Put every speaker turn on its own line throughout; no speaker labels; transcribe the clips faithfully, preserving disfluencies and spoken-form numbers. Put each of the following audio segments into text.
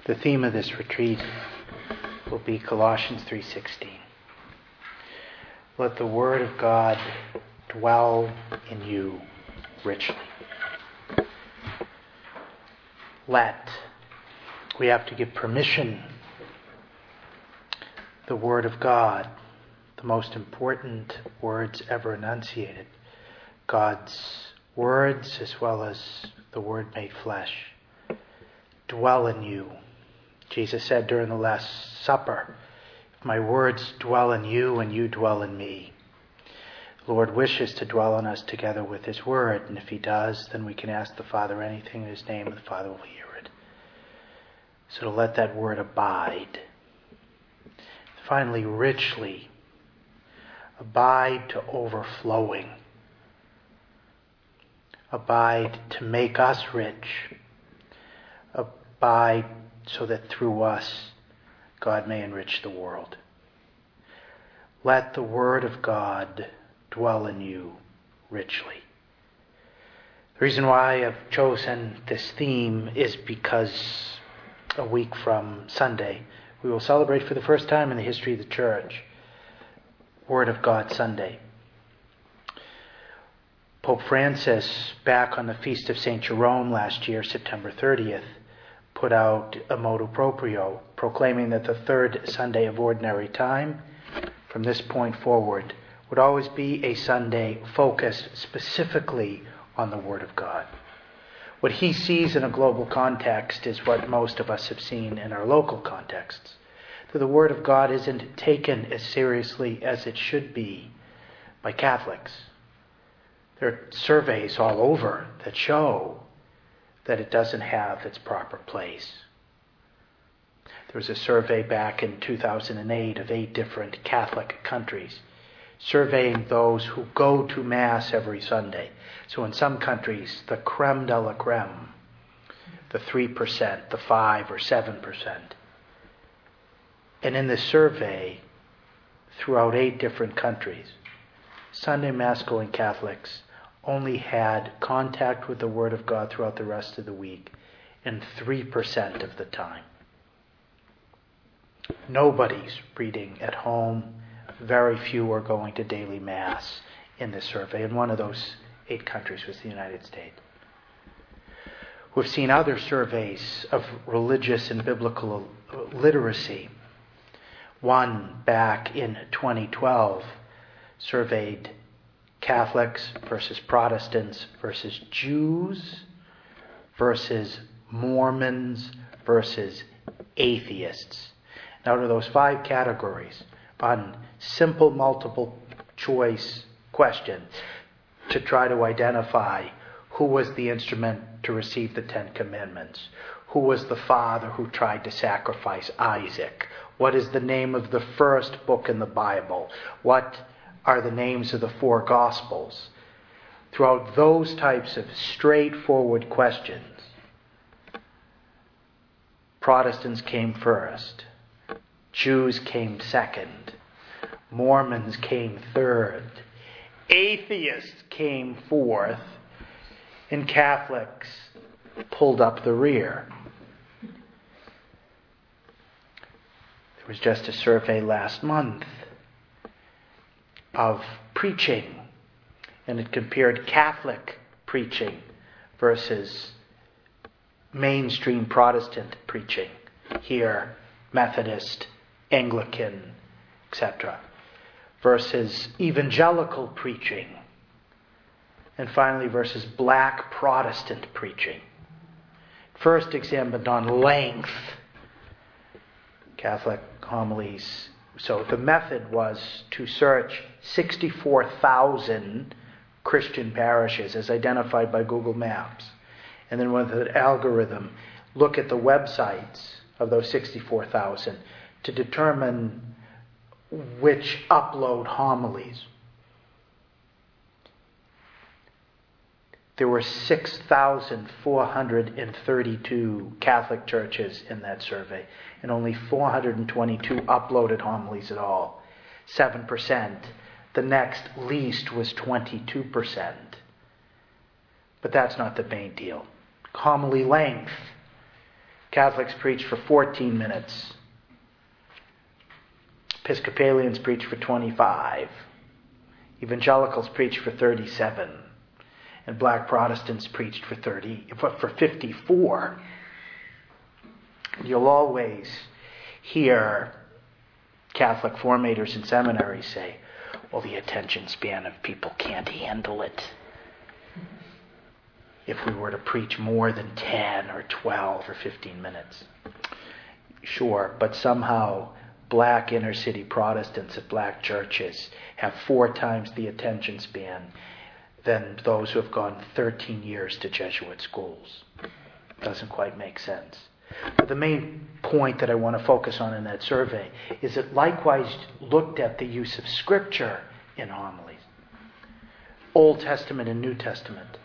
The theme of this retreat will be Colossians three sixteen. Let the word of God dwell in you richly. Let. We have to give permission. The word of God, the most important words ever enunciated. God's words as well as the word made flesh. Dwell in you. Jesus said during the Last Supper, if my words dwell in you and you dwell in me. The Lord wishes to dwell in us together with his word, and if he does, then we can ask the Father anything in his name and the Father will hear it. So to let that word abide. Finally, richly. Abide to overflowing. Abide to make us rich. Abide so that through us God may enrich the world. Let the word of God dwell in you richly. The reason why I've chosen this theme is because a week from Sunday we will celebrate for the first time in the history of the church Word of God Sunday. Pope Francis, back on the feast of Saint Jerome last year, September thirtieth, put out a motu proprio, proclaiming that the third Sunday of Ordinary Time, from this point forward, would always be a Sunday focused specifically on the Word of God. What he sees in a global context is what most of us have seen in our local contexts. That the Word of God isn't taken as seriously as it should be by Catholics. There are surveys all over that show that it doesn't have its proper place. There was a survey back in two thousand eight of eight different Catholic countries, surveying those who go to Mass every Sunday. So in some countries, the creme de la creme, the three percent, the five or seven percent. And in this survey, throughout eight different countries, Sunday Mass-going Catholics only had contact with the Word of God throughout the rest of the week in three percent of the time. Nobody's reading at home. Very few are going to daily Mass in this survey. And one of those eight countries was the United States. We've seen other surveys of religious and biblical literacy. One back in twenty twelve surveyed Catholics versus Protestants versus Jews versus Mormons versus atheists. Now, out of those five categories, on simple multiple choice questions to try to identify who was the instrument to receive the Ten Commandments, who was the father who tried to sacrifice Isaac, what is the name of the first book in the Bible, what are the names of the four Gospels. Throughout those types of straightforward questions, Protestants came first, Jews came second, Mormons came third, atheists came fourth, and Catholics pulled up the rear. There was just a survey last month of preaching, and it compared Catholic preaching versus mainstream Protestant preaching. Here, Methodist, Anglican, et cetera, versus evangelical preaching, and finally versus black Protestant preaching. First examined on length, Catholic homilies. So the method was to search sixty-four thousand Christian parishes as identified by Google Maps. And then with an algorithm, look at the websites of those sixty-four thousand to determine which upload homilies. There were six thousand four hundred thirty-two Catholic churches in that survey, and only four hundred twenty-two uploaded homilies at all, seven percent. The next least was twenty-two percent. But that's not the main deal. Homily length. Catholics preach for fourteen minutes. Episcopalians preach for twenty-five. Evangelicals preach for thirty-seven. And black Protestants preached for thirty, for fifty-four. You'll always hear Catholic formators in seminaries say, well, the attention span of people can't handle it. If we were to preach more than ten or twelve or fifteen minutes. Sure, but somehow black inner city Protestants at black churches have four times the attention span than those who have gone thirteen years to Jesuit schools. Doesn't quite make sense. But the main point that I want to focus on in that survey is it likewise looked at the use of Scripture in homilies. Old Testament and New Testament.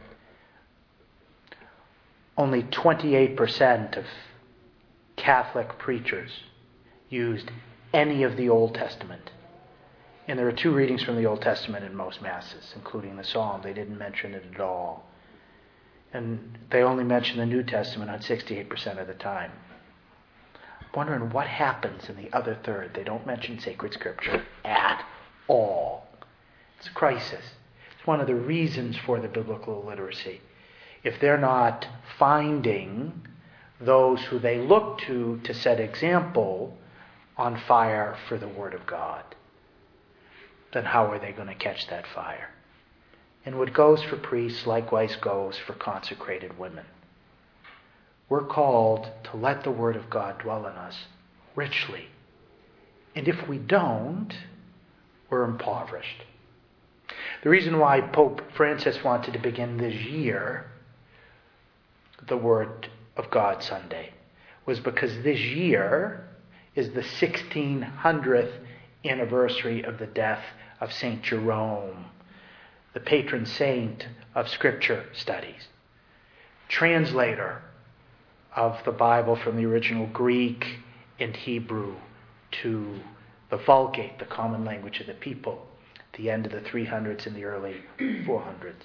Only twenty-eight percent of Catholic preachers used any of the Old Testament. And there are two readings from the Old Testament in most Masses, including the Psalm. They didn't mention it at all. And they only mention the New Testament on sixty-eight percent of the time. I'm wondering what happens in the other third. They don't mention sacred Scripture at all. It's a crisis. It's one of the reasons for the biblical illiteracy. If they're not finding those who they look to to set example on fire for the Word of God, then how are they going to catch that fire? And what goes for priests likewise goes for consecrated women. We're called to let the Word of God dwell in us richly. And if we don't, we're impoverished. The reason why Pope Francis wanted to begin this year the Word of God Sunday was because this year is the sixteen hundredth anniversary of the death of Saint Jerome, the patron saint of Scripture studies, translator of the Bible from the original Greek and Hebrew to the Vulgate, the common language of the people, at the end of the three hundreds and the early four hundreds.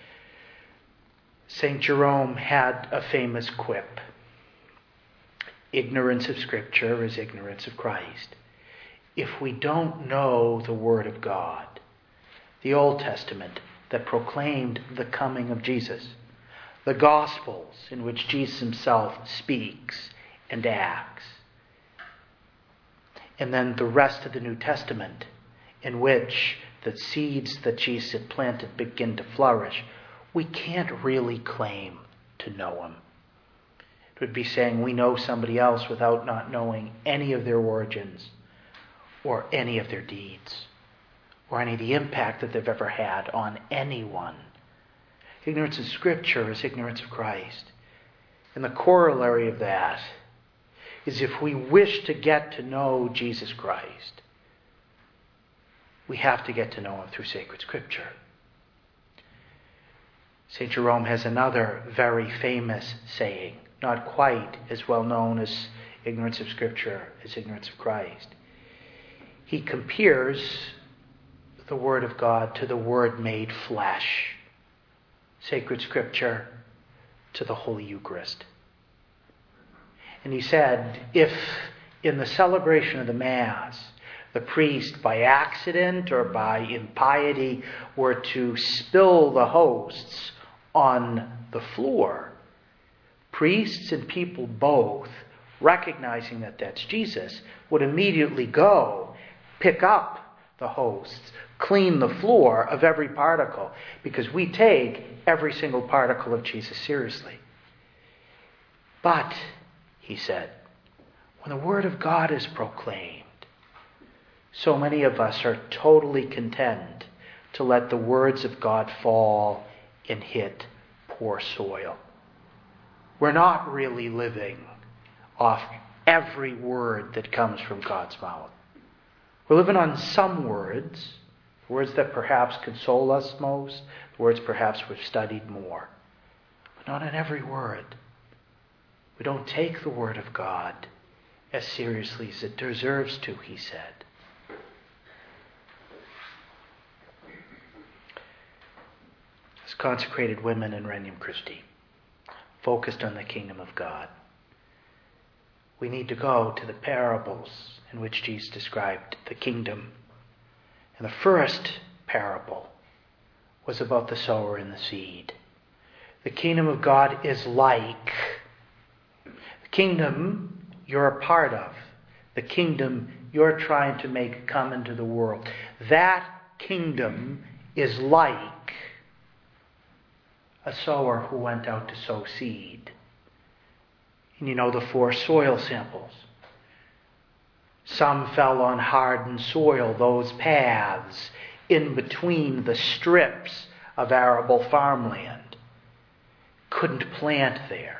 Saint Jerome had a famous quip. Ignorance of Scripture is ignorance of Christ. If we don't know the Word of God, the Old Testament that proclaimed the coming of Jesus, the Gospels in which Jesus himself speaks and acts, and then the rest of the New Testament in which the seeds that Jesus had planted begin to flourish, we can't really claim to know him. It would be saying we know somebody else without not knowing any of their origins or any of their deeds or any of the impact that they've ever had on anyone. Ignorance of Scripture is ignorance of Christ. And the corollary of that is if we wish to get to know Jesus Christ, we have to get to know him through sacred Scripture. Saint Jerome has another very famous saying, not quite as well known as ignorance of Scripture as ignorance of Christ. He compares the Word of God to the Word made flesh, sacred Scripture to the Holy Eucharist. And he said, if in the celebration of the Mass, the priest, by accident or by impiety, were to spill the hosts on the floor, priests and people both, recognizing that that's Jesus, would immediately go pick up the hosts, clean the floor of every particle, because we take every single particle of Jesus seriously. But, he said, when the Word of God is proclaimed, so many of us are totally content to let the words of God fall and hit poor soil. We're not really living off every word that comes from God's mouth. We're living on some words, words that perhaps console us most, words perhaps we've studied more, but not on every word. We don't take the Word of God as seriously as it deserves to, he said. As consecrated women in Regnum Christi, focused on the kingdom of God, we need to go to the parables in which Jesus described the kingdom. And the first parable was about the sower and the seed. The kingdom of God is like the kingdom you're a part of, the kingdom you're trying to make come into the world. That kingdom is like a sower who went out to sow seed. And you know the four soil samples. Some fell on hardened soil, those paths in between the strips of arable farmland. Couldn't plant there.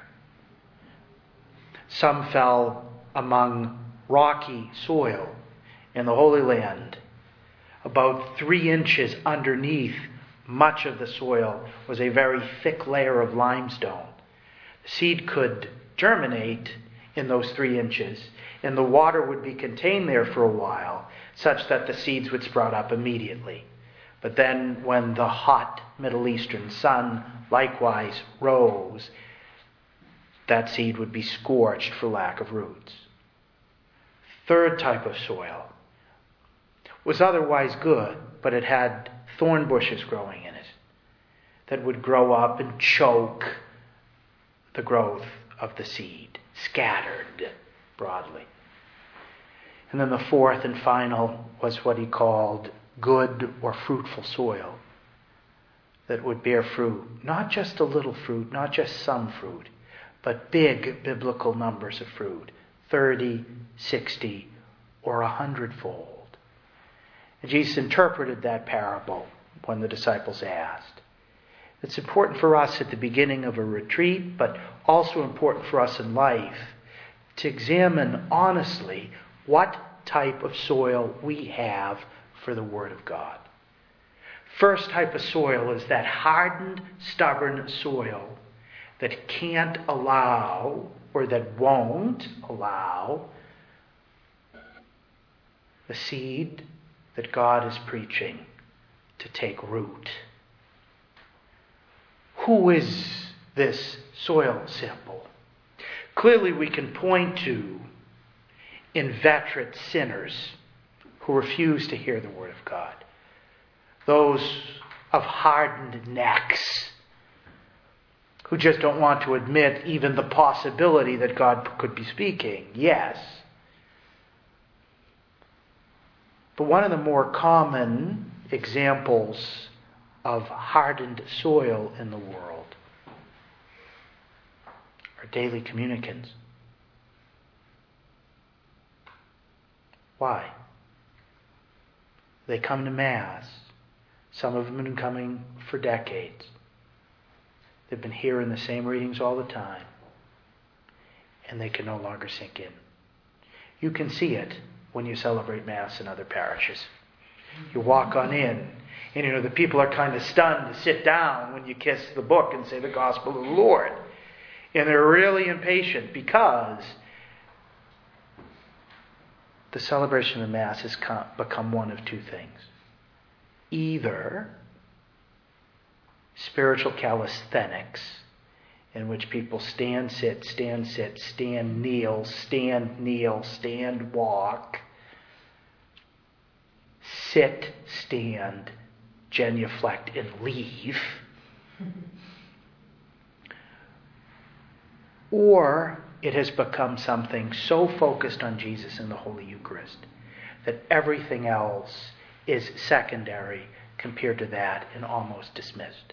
Some fell among rocky soil in the Holy Land. About three inches underneath much of the soil was a very thick layer of limestone. The seed could germinate in those three inches, and the water would be contained there for a while, such that the seeds would sprout up immediately. But then when the hot Middle Eastern sun likewise rose, that seed would be scorched for lack of roots. Third type of soil was otherwise good, but it had thorn bushes growing in it that would grow up and choke the growth of the seed, scattered broadly. And then the fourth and final was what he called good or fruitful soil that would bear fruit, not just a little fruit, not just some fruit, but big biblical numbers of fruit, thirty, sixty, or a hundredfold. And Jesus interpreted that parable when the disciples asked. It's important for us at the beginning of a retreat, but also important for us in life to examine honestly what type of soil we have for the Word of God. First type of soil is that hardened, stubborn soil that can't allow, or that won't allow, the seed that God is preaching to take root. Who is this soil sample? Clearly we can point to inveterate sinners who refuse to hear the Word of God. Those of hardened necks who just don't want to admit even the possibility that God could be speaking. Yes. But one of the more common examples of hardened soil in the world are daily communicants. Why? They come to Mass. Some of them have been coming for decades. They've been hearing the same readings all the time. And they can no longer sink in. You can see it when you celebrate Mass in other parishes. You walk on in, and you know the people are kind of stunned to sit down when you kiss the book and say the Gospel of the Lord. And they're really impatient because the celebration of Mass has become one of two things. Either spiritual calisthenics, in which people stand, sit, stand, sit, stand, kneel, stand, kneel, stand, walk, sit, stand, genuflect, and leave. Or it has become something so focused on Jesus and the Holy Eucharist that everything else is secondary compared to that and almost dismissed.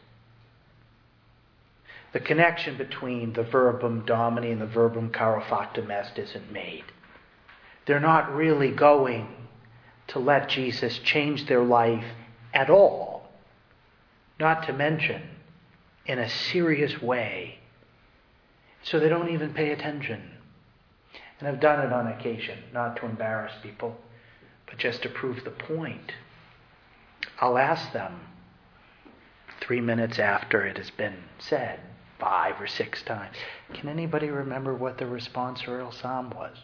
The connection between the verbum domini and the verbum caro factum est isn't made. They're not really going to let Jesus change their life at all. Not to mention in a serious way. So they don't even pay attention. And I've done it on occasion, not to embarrass people, but just to prove the point. I'll ask them three minutes after it has been said, five or six times, can anybody remember what the responsorial psalm was?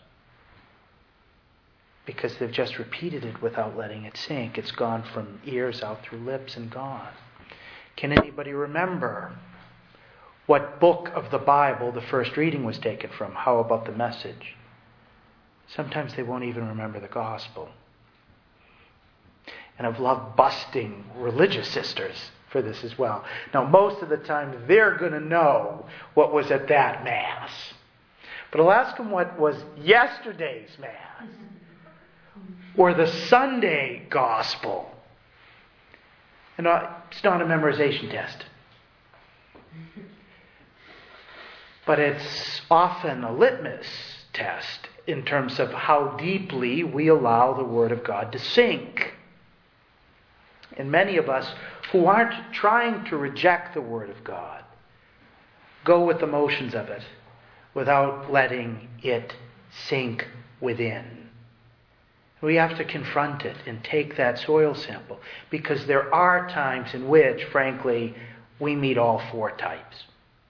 Because they've just repeated it without letting it sink. It's gone from ears out through lips and gone. Can anybody remember what book of the Bible the first reading was taken from? How about the message? Sometimes they won't even remember the gospel. And I've loved busting religious sisters for this as well. Now, most of the time, they're going to know what was at that Mass. But I'll ask them what was yesterday's Mass. Or the Sunday Gospel. And it's not a memorization test. But it's often a litmus test in terms of how deeply we allow the Word of God to sink. And many of us who aren't trying to reject the Word of God go with the motions of it without letting it sink within. We have to confront it and take that soil sample, because there are times in which, frankly, we meet all four types.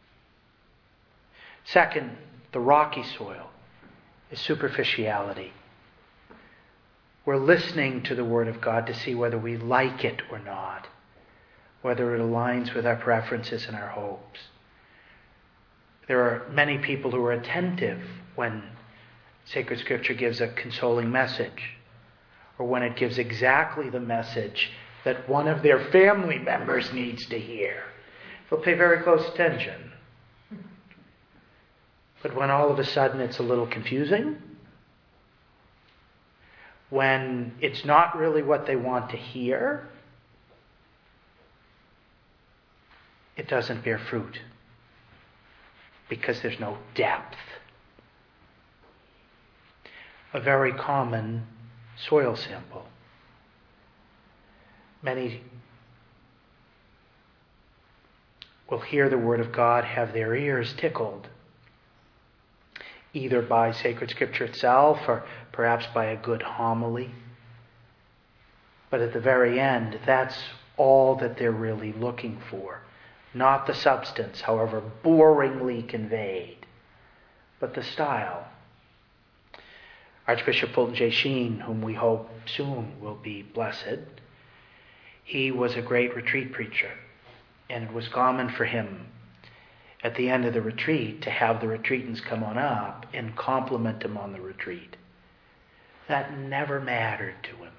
Second, the rocky soil is superficiality. We're listening to the Word of God to see whether we like it or not, whether it aligns with our preferences and our hopes. There are many people who are attentive when Sacred Scripture gives a consoling message, or when it gives exactly the message that one of their family members needs to hear. They'll pay very close attention. But when all of a sudden it's a little confusing, when it's not really what they want to hear, it doesn't bear fruit, because there's no depth. A very common soil sample. Many will hear the Word of God, have their ears tickled, either by Sacred Scripture itself or perhaps by a good homily. But at the very end, that's all that they're really looking for. Not the substance, however boringly conveyed, but the style. Archbishop Fulton J. Sheen, whom we hope soon will be blessed, he was a great retreat preacher, and it was common for him at the end of the retreat to have the retreatants come on up and compliment him on the retreat. That never mattered to him.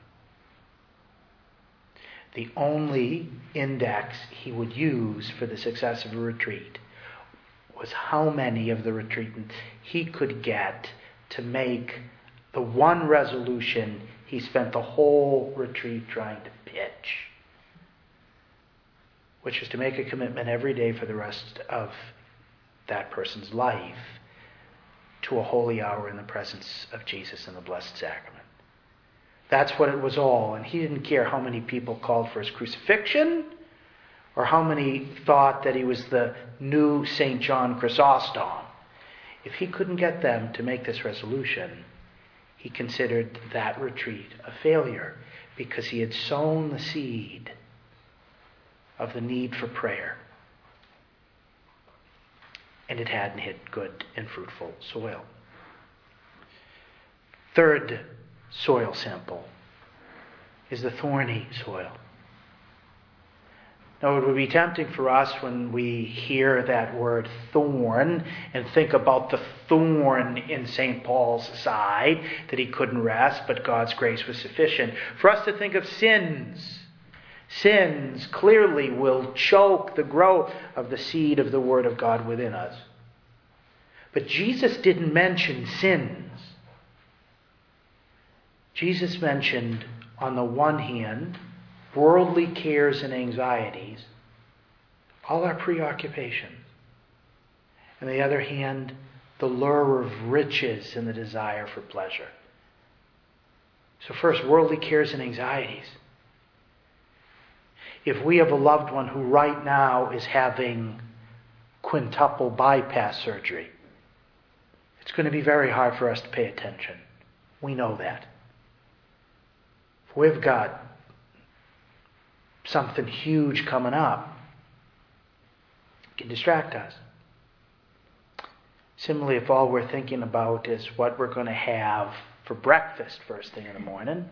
The only index he would use for the success of a retreat was how many of the retreatants he could get to make the one resolution he spent the whole retreat trying to pitch, which is to make a commitment every day for the rest of that person's life to a holy hour in the presence of Jesus in the Blessed Sacrament. That's what it was all. And he didn't care how many people called for his crucifixion or how many thought that he was the new Saint John Chrysostom. If he couldn't get them to make this resolution, he considered that retreat a failure, because he had sown the seed of the need for prayer, and it hadn't hit good and fruitful soil. Third soil sample is the thorny soil. Now, it would be tempting for us when we hear that word thorn and think about the thorn in Saint Paul's side, that he couldn't rest, but God's grace was sufficient, for us to think of sins. Sins clearly will choke the growth of the seed of the Word of God within us. But Jesus didn't mention sins. Jesus mentioned, on the one hand, worldly cares and anxieties, all our preoccupations. On the other hand, the lure of riches and the desire for pleasure. So first, worldly cares and anxieties. If we have a loved one who right now is having quintuple bypass surgery, it's going to be very hard for us to pay attention. We know that. If we've got something huge coming up, it can distract us. Similarly, if all we're thinking about is what we're going to have for breakfast first thing in the morning,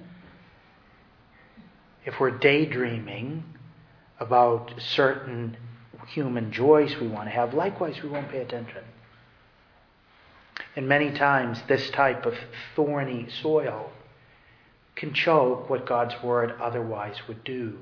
if we're daydreaming about certain human joys we want to have, likewise we won't pay attention. And many times this type of thorny soil can choke what God's word otherwise would do.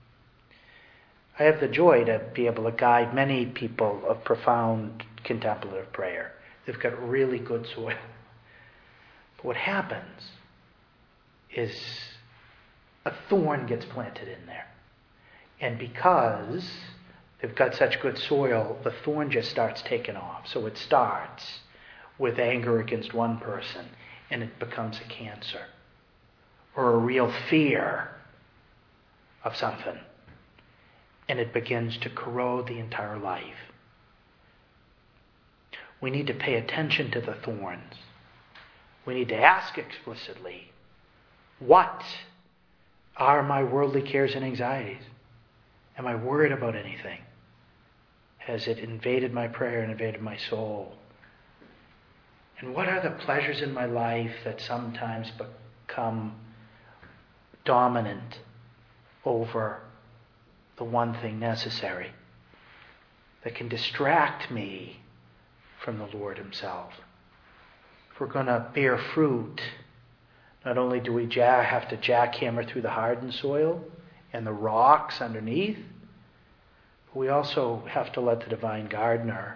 I have the joy to be able to guide many people of profound contemplative prayer. They've got really good soil. But what happens is a thorn gets planted in there. And because they've got such good soil, the thorn just starts taking off. So it starts with anger against one person, and it becomes a cancer or a real fear of something. And it begins to corrode the entire life. We need to pay attention to the thorns. We need to ask explicitly, what are my worldly cares and anxieties? Am I worried about anything? Has it invaded my prayer and invaded my soul? And what are the pleasures in my life that sometimes become dominant over the one thing necessary, that can distract me from the Lord himself? If we're going to bear fruit, not only do we ja- have to jackhammer through the hardened soil and the rocks underneath, but we also have to let the divine gardener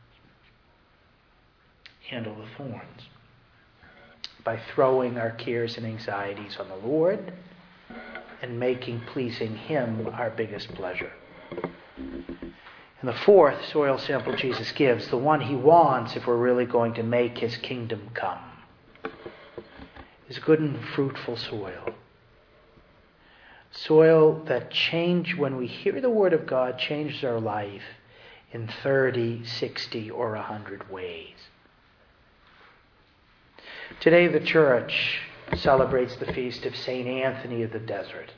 handle the thorns by throwing our cares and anxieties on the Lord and making pleasing him our biggest pleasure. And the fourth soil sample Jesus gives, the one he wants if we're really going to make his kingdom come, is good and fruitful soil. Soil that change, when we hear the word of God, changes our life in thirty, sixty, or a hundred ways. Today the church celebrates the feast of Saint Anthony of the Desert.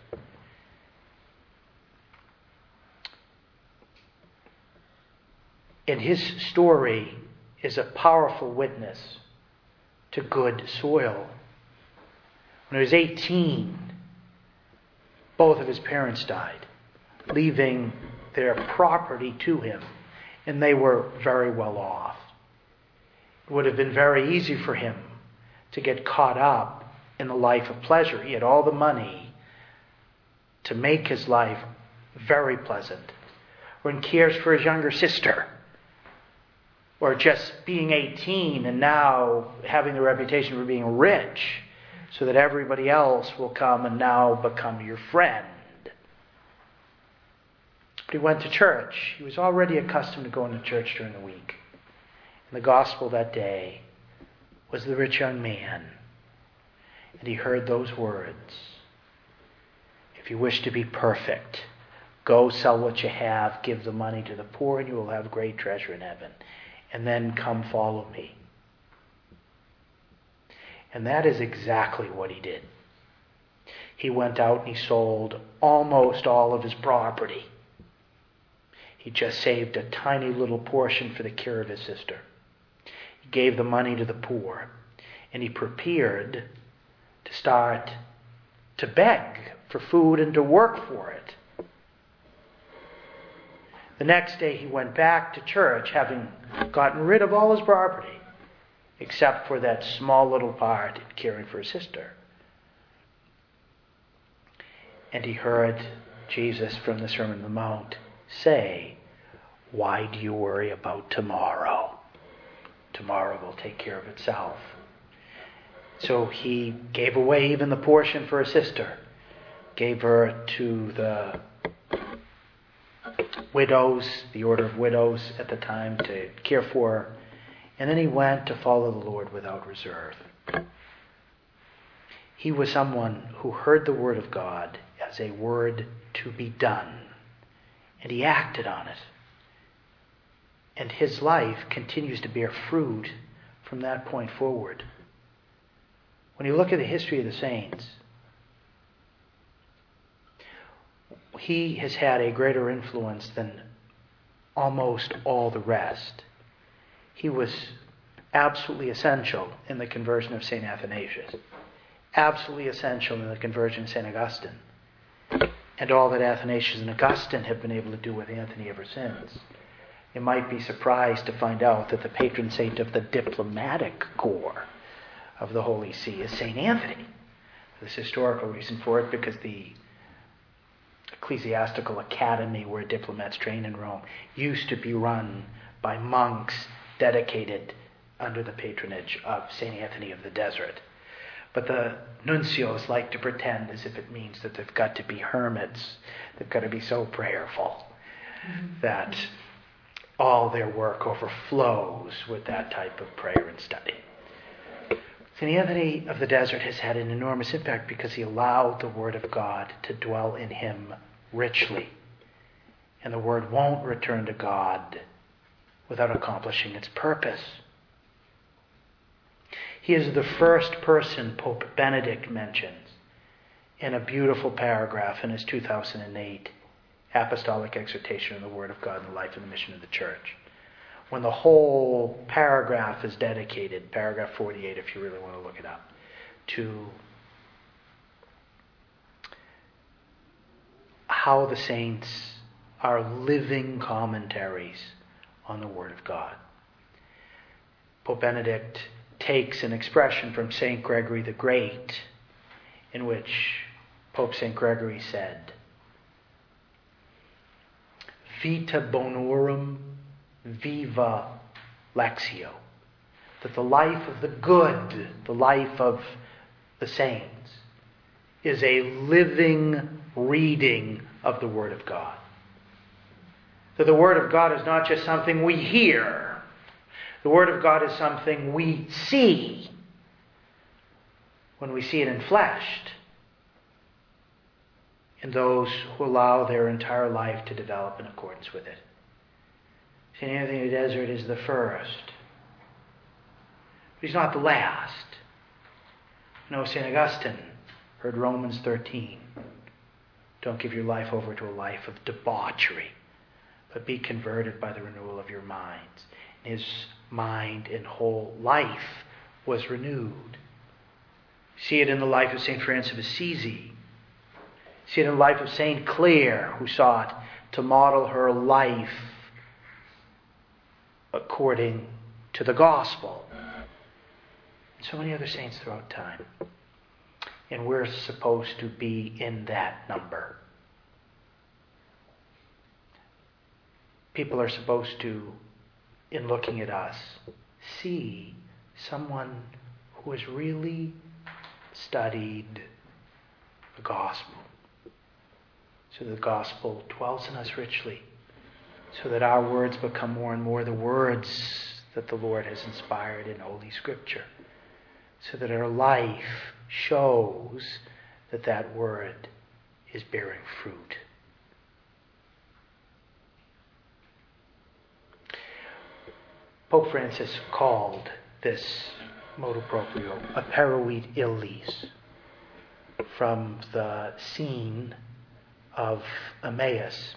And his story is a powerful witness to good soil. When he was eighteen, both of his parents died, leaving their property to him, and they were very well off. It would have been very easy for him to get caught up in the life of pleasure. He had all the money to make his life very pleasant, or in cares for his younger sister, or just being eighteen and now having the reputation for being rich, so that everybody else will come and now become your friend. But he went to church. He was already accustomed to going to church during the week. And the gospel that day was the rich young man. And he heard those words, if you wish to be perfect, go sell what you have, give the money to the poor, and you will have great treasure in heaven. And then come follow me. And that is exactly what he did. He went out and he sold almost all of his property. He just saved a tiny little portion for the care of his sister. He gave the money to the poor. And he prepared to start to beg for food and to work for it. The next day he went back to church, having gotten rid of all his property, except for that small little part in caring for his sister. And he heard Jesus from the Sermon on the Mount say, why do you worry about tomorrow? Tomorrow will take care of itself. So he gave away even the portion for his sister, gave her to the widows, the order of widows at the time, to care for her. And then he went to follow the Lord without reserve. He was someone who heard the word of God as a word to be done, and he acted on it. And his life continues to bear fruit from that point forward. When you look at the history of the saints, he has had a greater influence than almost all the rest. He was absolutely essential in the conversion of Saint Athanasius, absolutely essential in the conversion of Saint Augustine, and all that Athanasius and Augustine have been able to do with Anthony ever since. You might be surprised to find out that the patron saint of the diplomatic corps of the Holy See is Saint Anthony. There's historical reason for it, because the ecclesiastical academy where diplomats train in Rome used to be run by monks dedicated under the patronage of Saint Anthony of the Desert. But the nuncios like to pretend as if it means that they've got to be hermits, they've got to be so prayerful mm-hmm. that all their work overflows with that type of prayer and study. Saint Anthony of the Desert has had an enormous impact because he allowed the Word of God to dwell in him richly. And the Word won't return to God without accomplishing its purpose. He is the first person Pope Benedict mentions in a beautiful paragraph in his two thousand eight Apostolic Exhortation on the Word of God and the Life and the Mission of the Church. When the whole paragraph is dedicated, paragraph forty-eight if you really want to look it up, to how the saints are living commentaries on the Word of God. Pope Benedict takes an expression from Saint Gregory the Great, in which Pope Saint Gregory said, Vita bonorum viva lectio, that the life of the good, the life of the saints, is a living reading of the Word of God. That the Word of God is not just something we hear. The Word of God is something we see when we see it enfleshed in those who allow their entire life to develop in accordance with it. Saint Anthony of the Desert is the first. But he's not the last. No, Saint Augustine heard Romans thirteen. Don't give your life over to a life of debauchery, but be converted by the renewal of your minds. His mind and whole life was renewed. See it in the life of Saint Francis of Assisi. See it in the life of Saint Clare, who sought to model her life according to the gospel. And so many other saints throughout time. And we're supposed to be in that number. People are supposed to, in looking at us, see someone who has really studied the gospel. So the gospel dwells in us richly, so that our words become more and more the words that the Lord has inspired in Holy Scripture, so that our life shows that that word is bearing fruit. Pope Francis called this motu proprio aperuit illis, from the scene of Emmaus.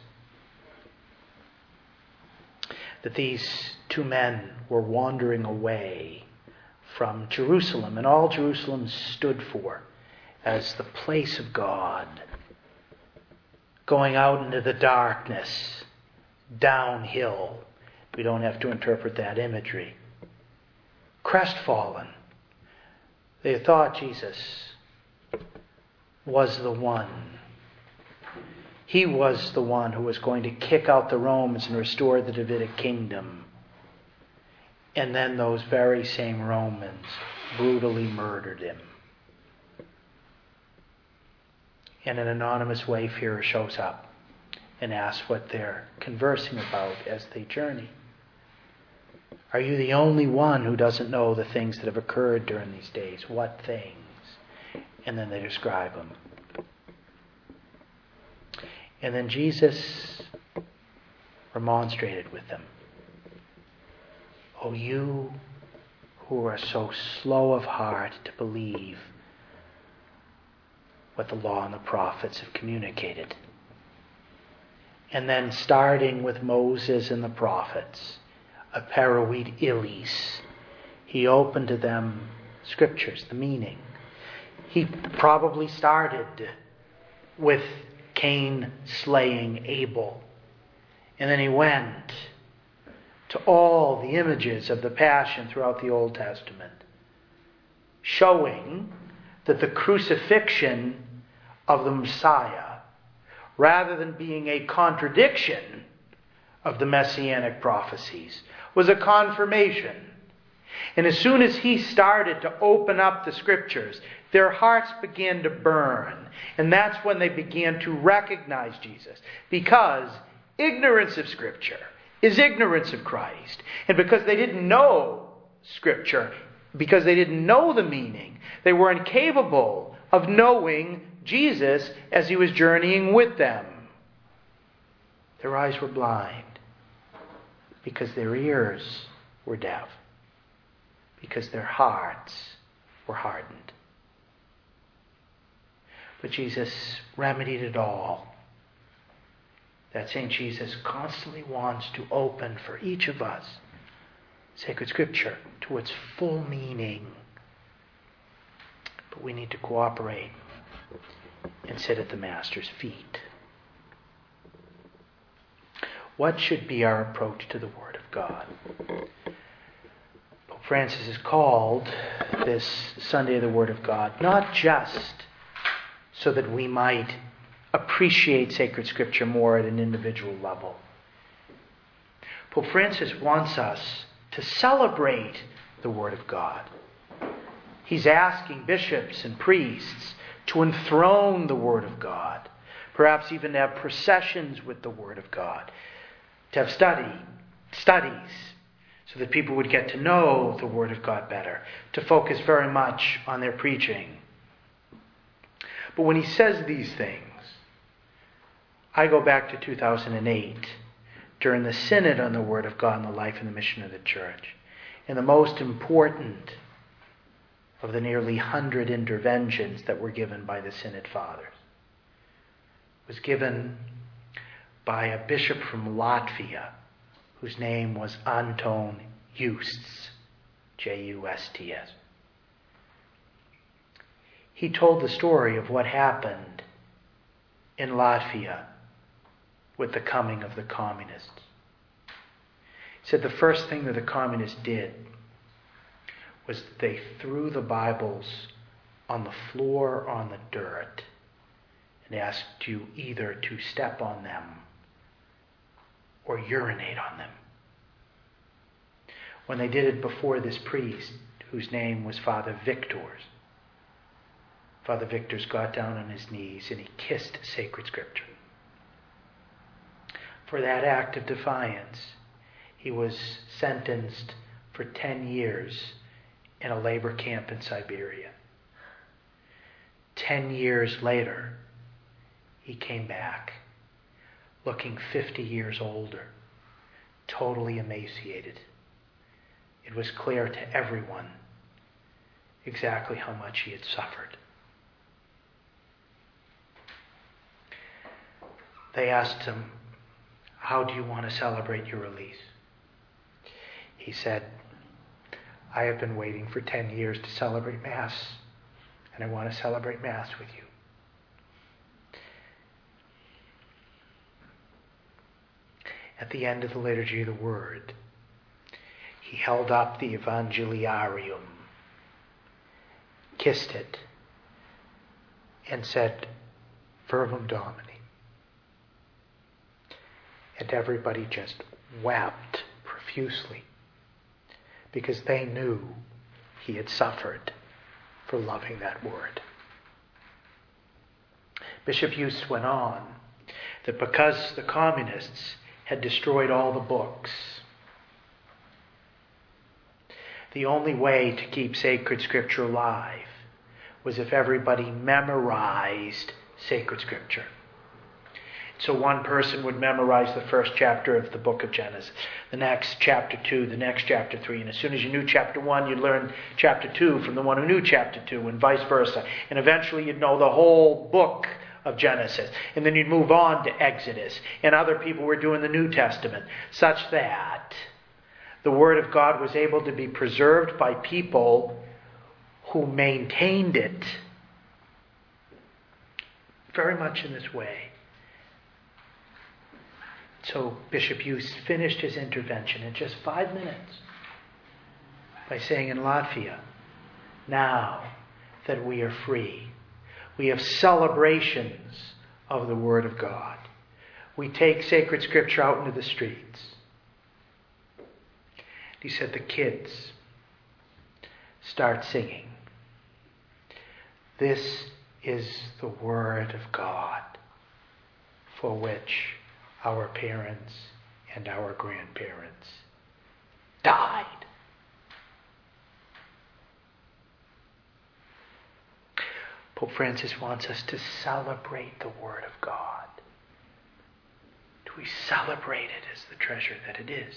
That these two men were wandering away from Jerusalem, and all Jerusalem stood for as the place of God, going out into the darkness, downhill. We don't have to interpret that imagery. Crestfallen. They thought Jesus was the one. He was the one who was going to kick out the Romans and restore the Davidic kingdom. And then those very same Romans brutally murdered him. In an anonymous wayfarer shows up and asks what they're conversing about as they journey. Are you the only one who doesn't know the things that have occurred during these days? What things? And then they describe them. And then Jesus remonstrated with them. Oh, you who are so slow of heart to believe what the law and the prophets have communicated. And then starting with Moses and the prophets, aperuit illis, he opened to them scriptures, the meaning. He probably started with Cain slaying Abel. And then he went to all the images of the Passion throughout the Old Testament, showing that the crucifixion of the Messiah, rather than being a contradiction of the Messianic prophecies, was a confirmation. And as soon as he started to open up the Scriptures, their hearts began to burn. And that's when they began to recognize Jesus. Because ignorance of Scripture is ignorance of Christ. And because they didn't know Scripture, because they didn't know the meaning, they were incapable of knowing Jesus as he was journeying with them. Their eyes were blind because their ears were deaf, because their hearts were hardened. But Jesus remedied it all. That Saint Jesus constantly wants to open for each of us sacred Scripture to its full meaning. But we need to cooperate and sit at the Master's feet. What should be our approach to the Word of God? Pope Francis has called this Sunday of the Word of God not just so that we might appreciate sacred Scripture more at an individual level. Pope Francis wants us to celebrate the Word of God. He's asking bishops and priests to enthrone the Word of God, perhaps even to have processions with the Word of God, to have study, studies, so that people would get to know the Word of God better, to focus very much on their preaching. But when he says these things, I go back to two thousand eight, during the Synod on the Word of God and the Life and the Mission of the Church. And the most important of the nearly hundred interventions that were given by the Synod Fathers was given by a bishop from Latvia whose name was Anton Justs, J U S T S. He told the story of what happened in Latvia with the coming of the communists. He said the first thing that the communists did was that they threw the Bibles on the floor or on the dirt and asked you either to step on them or urinate on them. When they did it before this priest, whose name was Father Victors, Father Victors got down on his knees and he kissed sacred Scripture. For that act of defiance, he was sentenced for ten years in a labor camp in Siberia. Ten years later, he came back, looking fifty years older, totally emaciated. It was clear to everyone exactly how much he had suffered. They asked him, "How do you want to celebrate your release?" He said, "I have been waiting for ten years to celebrate Mass, and I want to celebrate Mass with you." At the end of the Liturgy of the Word, he held up the Evangeliarium, kissed it, and said, "Verbum Domini." And everybody just wept profusely because they knew he had suffered for loving that word. Bishop Hughes went on that because the communists had destroyed all the books, the only way to keep sacred Scripture alive was if everybody memorized sacred Scripture. So one person would memorize the first chapter of the book of Genesis, the next chapter two, the next chapter three. And as soon as you knew chapter one, you'd learn chapter two from the one who knew chapter two, and vice versa. And eventually you'd know the whole book of Genesis. And then you'd move on to Exodus. And other people were doing the New Testament, such that the Word of God was able to be preserved by people who maintained it very much in this way. So Bishop Hughes finished his intervention in just five minutes by saying in Latvia, now that we are free, we have celebrations of the Word of God. We take sacred scripture out into the streets. He said the kids start singing. This is the Word of God for which our parents and our grandparents died. Pope Francis wants us to celebrate the Word of God. Do we celebrate it as the treasure that it is?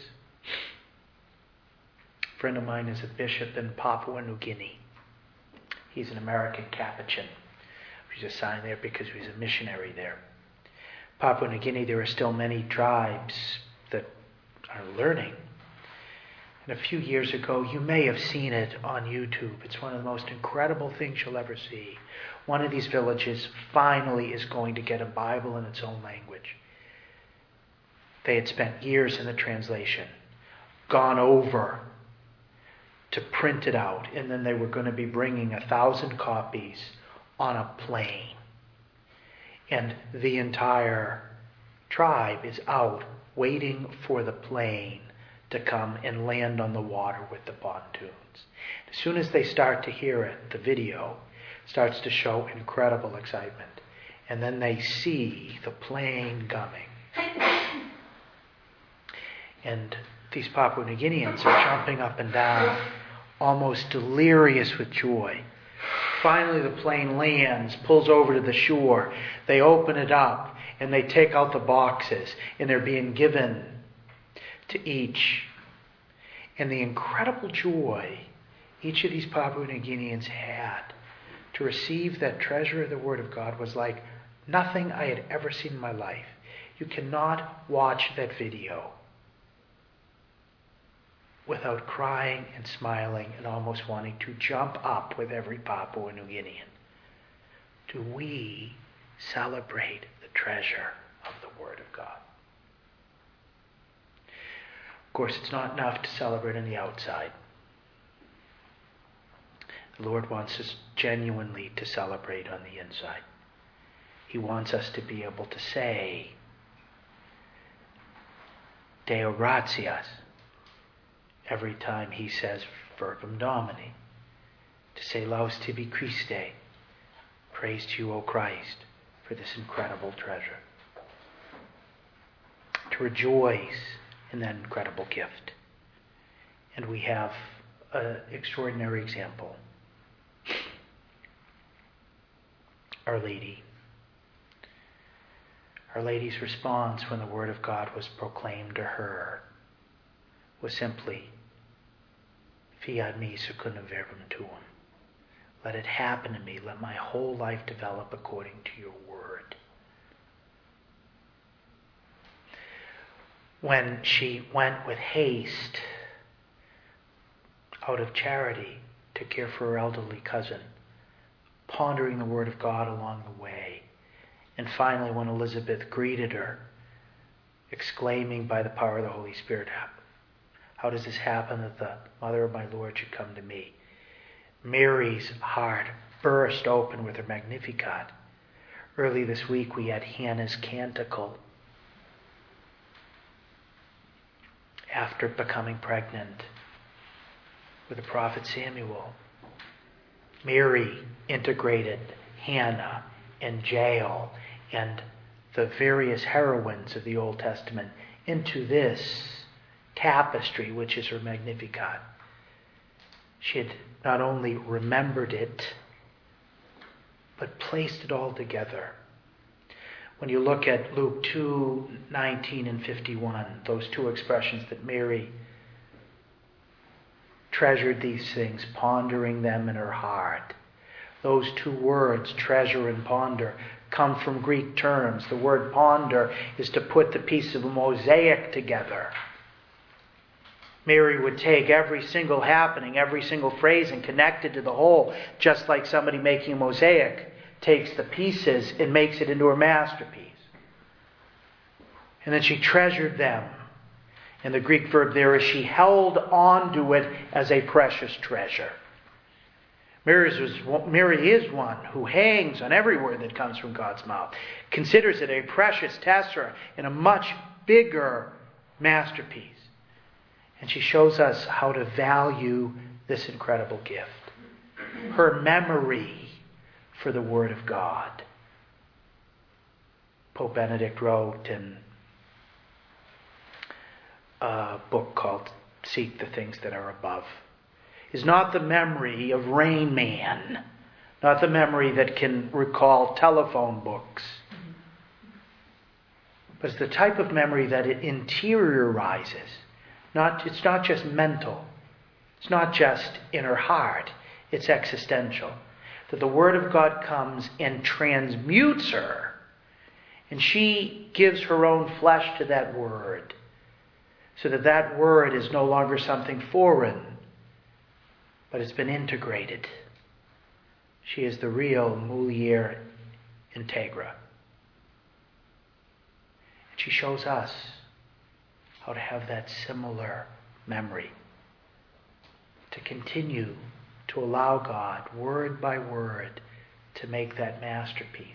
A friend of mine is a bishop in Papua New Guinea. He's an American Capuchin. He's assigned there because he's a missionary there. Papua New Guinea, there are still many tribes that are learning. And a few years ago, you may have seen it on YouTube. It's one of the most incredible things you'll ever see. One of these villages finally is going to get a Bible in its own language. They had spent years in the translation, gone over to print it out, and then they were going to be bringing a thousand copies on a plane. And the entire tribe is out waiting for the plane to come and land on the water with the pontoons. As soon as they start to hear it, the video starts to show incredible excitement. And then they see the plane coming. And these Papua New Guineans are jumping up and down, almost delirious with joy. Finally, the plane lands, pulls over to the shore. They open it up, and they take out the boxes, and they're being given to each. And the incredible joy each of these Papua New Guineans had to receive that treasure of the Word of God was like nothing I had ever seen in my life. You cannot watch that video without crying and smiling and almost wanting to jump up with every Papua New Guinean. Do we celebrate the treasure of the Word of God? Of course, it's not enough to celebrate on the outside. The Lord wants us genuinely to celebrate on the inside. He wants us to be able to say, Deo gratias, every time he says Verbum Domini. To say Laus tibi Christe, praise to you, O Christ, for this incredible treasure. To rejoice in that incredible gift. And we have an extraordinary example. Our Lady. Our Lady's response when the Word of God was proclaimed to her was simply, Fiat mi secundum verbum tuum. Let it happen to me. Let my whole life develop according to your word. When she went with haste out of charity to care for her elderly cousin, pondering the Word of God along the way, and finally when Elizabeth greeted her, exclaiming by the power of the Holy Spirit, how does this happen that the mother of my Lord should come to me? Mary's heart burst open with her Magnificat. Early this week we had Hannah's Canticle. After becoming pregnant with the prophet Samuel, Mary integrated Hannah and Jael and the various heroines of the Old Testament into this tapestry, which is her Magnificat. She had not only remembered it, but placed it all together. When you look at Luke two, nineteen and fifty-one, those two expressions that Mary treasured these things, pondering them in her heart. Those two words, treasure and ponder, come from Greek terms. The word ponder is to put the piece of a mosaic together. Mary would take every single happening, every single phrase and connect it to the whole, just like somebody making a mosaic takes the pieces and makes it into a masterpiece. And then she treasured them. And the Greek verb there is she held on to it as a precious treasure. Mary is, Mary is one who hangs on every word that comes from God's mouth, considers it a precious tessera in a much bigger masterpiece. And she shows us how to value this incredible gift. Her memory for the Word of God. Pope Benedict wrote in a book called Seek the Things That Are Above, is not the memory of Rain Man, not the memory that can recall telephone books, but it's the type of memory that it interiorizes. Not, it's not just mental. It's not just in her heart. It's existential. That the Word of God comes and transmutes her, and she gives her own flesh to that Word, so that that Word is no longer something foreign, but it's been integrated. She is the real Mulier Integra. And she shows us how to have that similar memory, to continue to allow God, word by word, to make that masterpiece.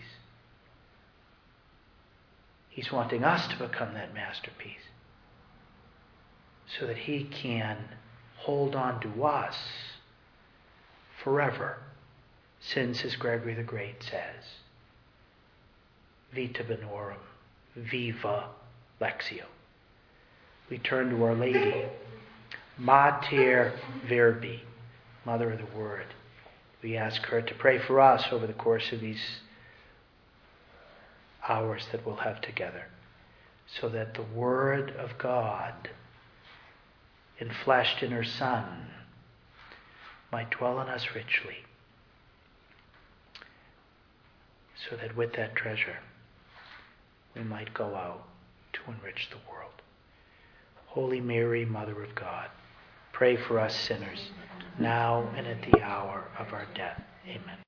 He's wanting us to become that masterpiece so that He can hold on to us forever, since, as Gregory the Great says, Vita Bonorum, Viva Lectio. We turn to Our Lady, Mater Verbi, Mother of the Word. We ask her to pray for us over the course of these hours that we'll have together, so that the Word of God, enfleshed in her Son, might dwell in us richly, so that with that treasure we might go out to enrich the world. Holy Mary, Mother of God, pray for us sinners, now and at the hour of our death. Amen.